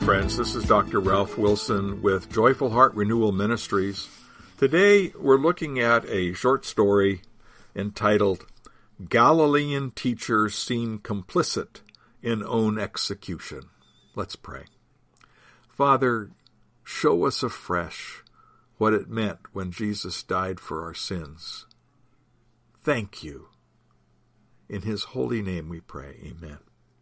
friends. This is Dr. Ralph Wilson with Joyful Heart Renewal Ministries. Today, we're looking at a short story entitled, Galilean Teachers Seen Complicit in Own Execution. Let's pray. Father, show us afresh what it meant when Jesus died for our sins. Thank you. In his holy name we pray. Amen.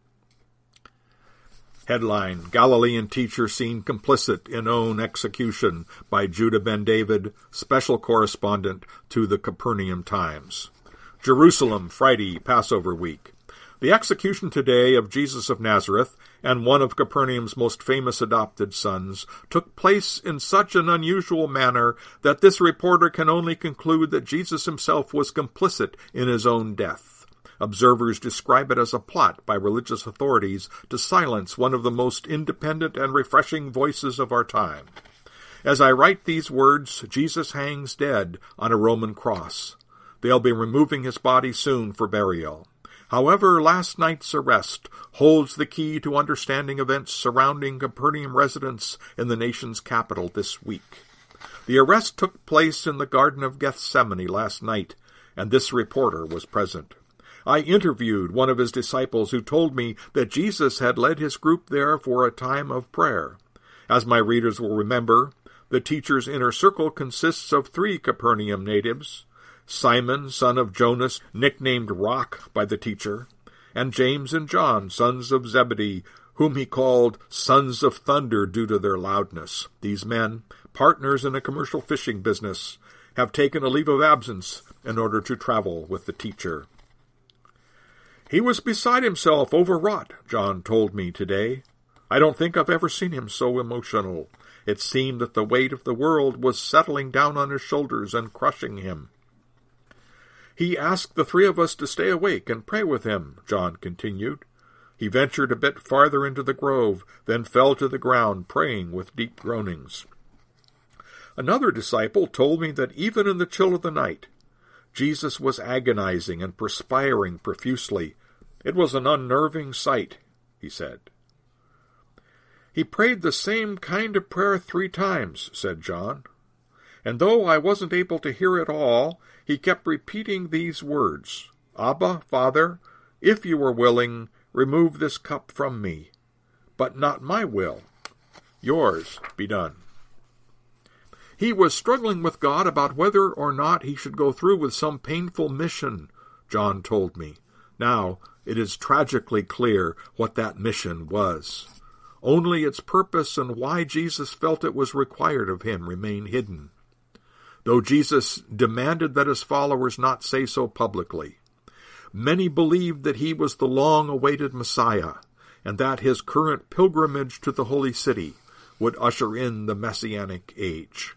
Headline, Galilean Teacher Seen Complicit in Own Execution by Judah Ben David, Special Correspondent to the Capernaum Times. Jerusalem, Friday, Passover week. The execution today of Jesus of Nazareth and one of Capernaum's most famous adopted sons took place in such an unusual manner that this reporter can only conclude that Jesus himself was complicit in his own death. Observers describe it as a plot by religious authorities to silence one of the most independent and refreshing voices of our time. As I write these words, Jesus hangs dead on a Roman cross. They'll be removing his body soon for burial. However, last night's arrest holds the key to understanding events surrounding Capernaum residents in the nation's capital this week. The arrest took place in the Garden of Gethsemane last night, and this reporter was present. I interviewed one of his disciples who told me that Jesus had led his group there for a time of prayer. As my readers will remember, the teacher's inner circle consists of 3 Capernaum natives, Simon, son of Jonas, nicknamed Rock by the teacher, and James and John, sons of Zebedee, whom he called sons of thunder due to their loudness. These men, partners in a commercial fishing business, have taken a leave of absence in order to travel with the teacher. He was beside himself, overwrought, John told me today. I don't think I've ever seen him so emotional. It seemed that the weight of the world was settling down on his shoulders and crushing him. He asked the 3 of us to stay awake and pray with him, John continued. He ventured a bit farther into the grove, then fell to the ground, praying with deep groanings. Another disciple told me that even in the chill of the night, Jesus was agonizing and perspiring profusely. It was an unnerving sight, he said. He prayed the same kind of prayer 3 times, said John. And though I wasn't able to hear it all, he kept repeating these words, Abba, Father, if you are willing, remove this cup from me. But not my will. Yours be done. He was struggling with God about whether or not he should go through with some painful mission, John told me. Now, it is tragically clear what that mission was. Only its purpose and why Jesus felt it was required of him remain hidden. Though Jesus demanded that his followers not say so publicly, many believed that he was the long-awaited Messiah, and that his current pilgrimage to the holy city would usher in the Messianic age.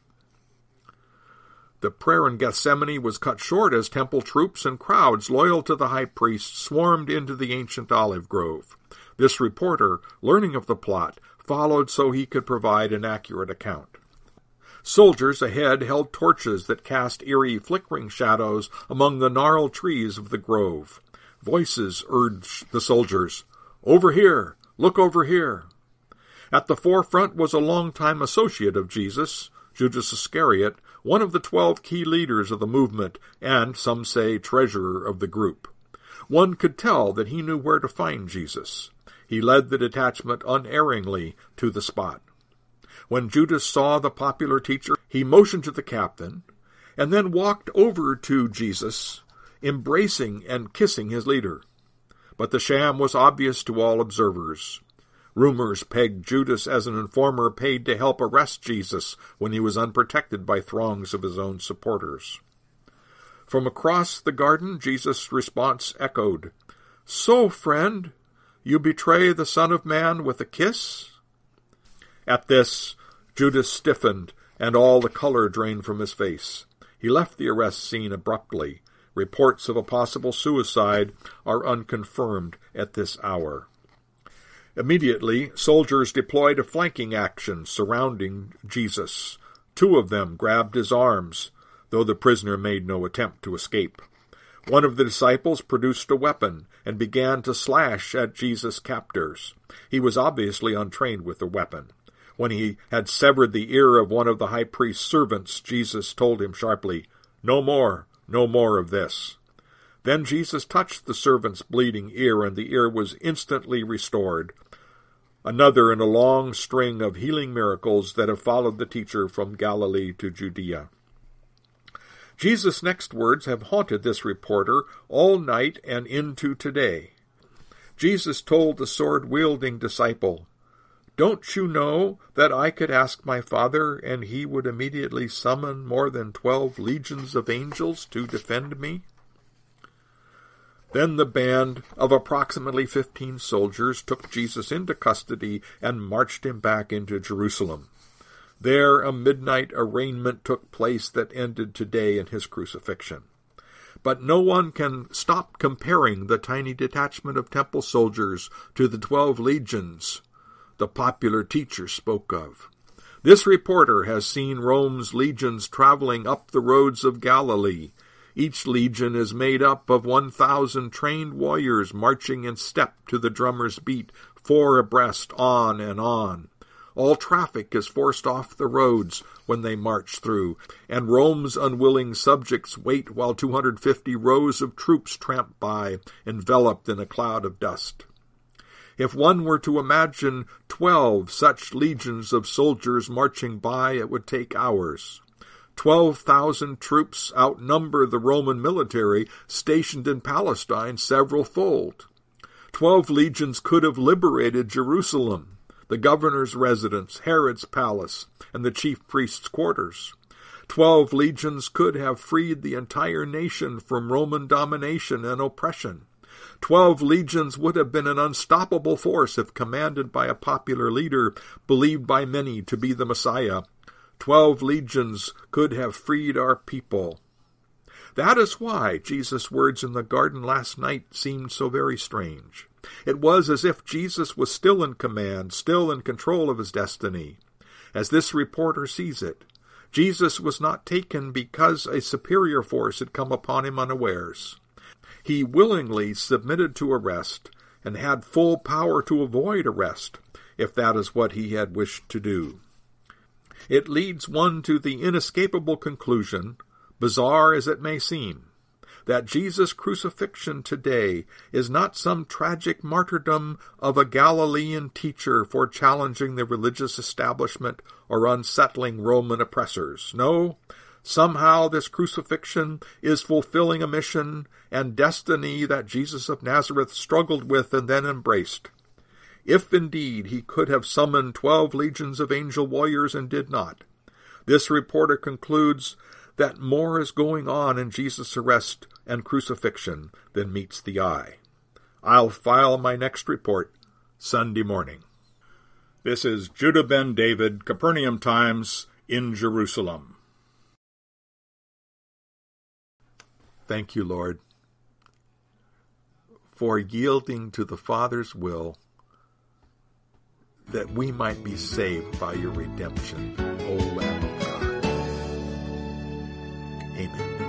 The prayer in Gethsemane was cut short as temple troops and crowds loyal to the high priest swarmed into the ancient olive grove. This reporter, learning of the plot, followed so he could provide an accurate account. Soldiers ahead held torches that cast eerie, flickering shadows among the gnarled trees of the grove. Voices urged the soldiers, "Over here! Look over here!" At the forefront was a longtime associate of Jesus, Judas Iscariot, one of the 12 key leaders of the movement and, some say, treasurer of the group. One could tell that he knew where to find Jesus. He led the detachment unerringly to the spot. When Judas saw the popular teacher, he motioned to the captain, and then walked over to Jesus, embracing and kissing his leader. But the sham was obvious to all observers. Rumors pegged Judas as an informer paid to help arrest Jesus when he was unprotected by throngs of his own supporters. From across the garden, Jesus' response echoed, "So, friend, you betray the Son of Man with a kiss?" At this, Judas stiffened, and all the color drained from his face. He left the arrest scene abruptly. Reports of a possible suicide are unconfirmed at this hour. Immediately, soldiers deployed a flanking action surrounding Jesus. 2 of them grabbed his arms, though the prisoner made no attempt to escape. One of the disciples produced a weapon and began to slash at Jesus' captors. He was obviously untrained with the weapon. When he had severed the ear of one of the high priest's servants, Jesus told him sharply, "No more of this." Then Jesus touched the servant's bleeding ear, and the ear was instantly restored. Another in a long string of healing miracles that have followed the teacher from Galilee to Judea. Jesus' next words have haunted this reporter all night and into today. Jesus told the sword-wielding disciple, "Don't you know that I could ask my Father, and he would immediately summon more than 12 legions of angels to defend me?" Then the band of approximately 15 soldiers took Jesus into custody and marched him back into Jerusalem. There a midnight arraignment took place that ended today in his crucifixion. But no one can stop comparing the tiny detachment of temple soldiers to the 12 legions the popular teacher spoke of. This reporter has seen Rome's legions traveling up the roads of Galilee. Each legion is made up of 1,000 trained warriors marching in step to the drummer's beat, 4 abreast, on and on. All traffic is forced off the roads when they march through, and Rome's unwilling subjects wait while 250 rows of troops tramp by, enveloped in a cloud of dust. If one were to imagine 12 such legions of soldiers marching by, it would take hours. 12,000 troops outnumber the Roman military stationed in Palestine several-fold. 12 legions could have liberated Jerusalem, the governor's residence, Herod's palace, and the chief priest's quarters. 12 legions could have freed the entire nation from Roman domination and oppression. 12 legions would have been an unstoppable force if commanded by a popular leader believed by many to be the Messiah. 12 legions could have freed our people. That is why Jesus' words in the garden last night seemed so very strange. It was as if Jesus was still in command, still in control of his destiny. As this reporter sees it, Jesus was not taken because a superior force had come upon him unawares. He willingly submitted to arrest and had full power to avoid arrest, if that is what he had wished to do. It leads one to the inescapable conclusion, bizarre as it may seem, that Jesus' crucifixion today is not some tragic martyrdom of a Galilean teacher for challenging the religious establishment or unsettling Roman oppressors. No, somehow this crucifixion is fulfilling a mission and destiny that Jesus of Nazareth struggled with and then embraced. If indeed he could have summoned 12 legions of angel warriors and did not, this reporter concludes that more is going on in Jesus' arrest and crucifixion than meets the eye. I'll file my next report Sunday morning. This is Judah Ben David, Capernaum Times, in Jerusalem. Thank you, Lord, for yielding to the Father's will that we might be saved by your redemption, O Lamb of God. Amen.